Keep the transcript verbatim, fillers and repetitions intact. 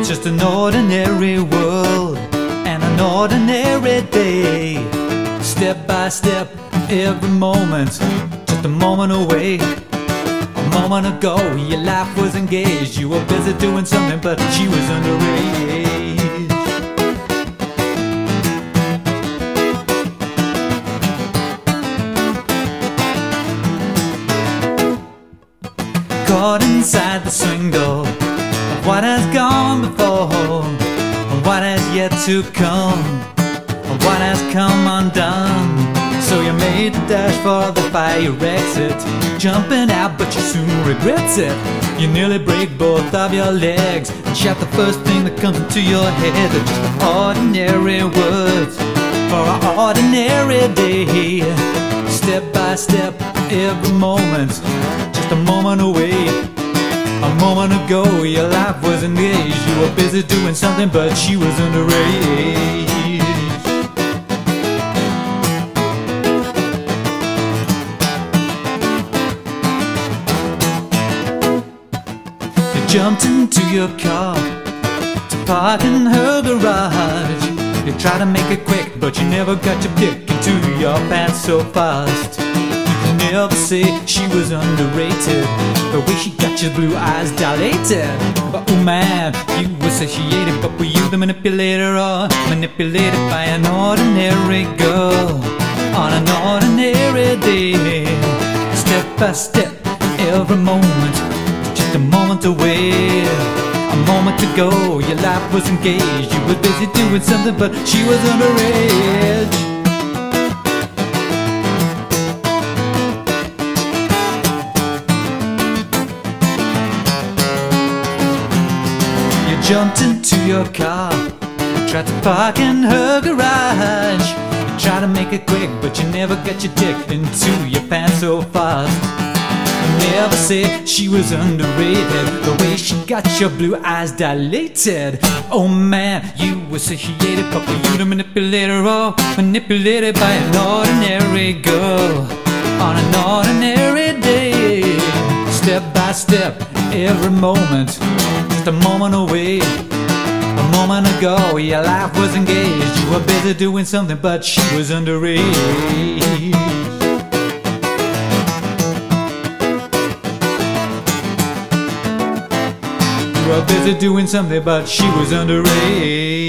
It's just an ordinary world and an ordinary day. Step by step, every moment, just a moment away. A moment ago, your life was engaged. You were busy doing something, but she was underage. Caught inside the swing door of what has gone before, of what has yet to come, of what has come undone. So you made the dash for the fire exit, jumping out but you soon regret it. You nearly break both of your legs and shout the first thing that comes into your head. They're just ordinary words for an ordinary day. Step by step, every moment, just a moment away. A moment ago, your life was engaged. You were busy doing something, but she was underage. You jumped into your car to park in her garage. You tried to make it quick, but you never got your dick into your pants so fast. Never say she was underrated, the way she got your blue eyes dilated. But oh man, you were satiated, but were you the manipulator or manipulated by an ordinary girl on an ordinary day? Step by step, every moment, just a moment away. A moment ago, your life was engaged. You were busy doing something, but she was underage. Jumped into your car, tried to park in her garage. You tried to make it quick, but you never got your dick into your pants so fast. You never said she was underrated, the way she got your blue eyes dilated. Oh man, you were satiated, but were you the manipulator or manipulated by an ordinary girl on an ordinary day? Step by step, every moment, just a moment away. A moment ago, your life was engaged. You were busy doing something, but she was underage. You were busy doing something, but she was underage.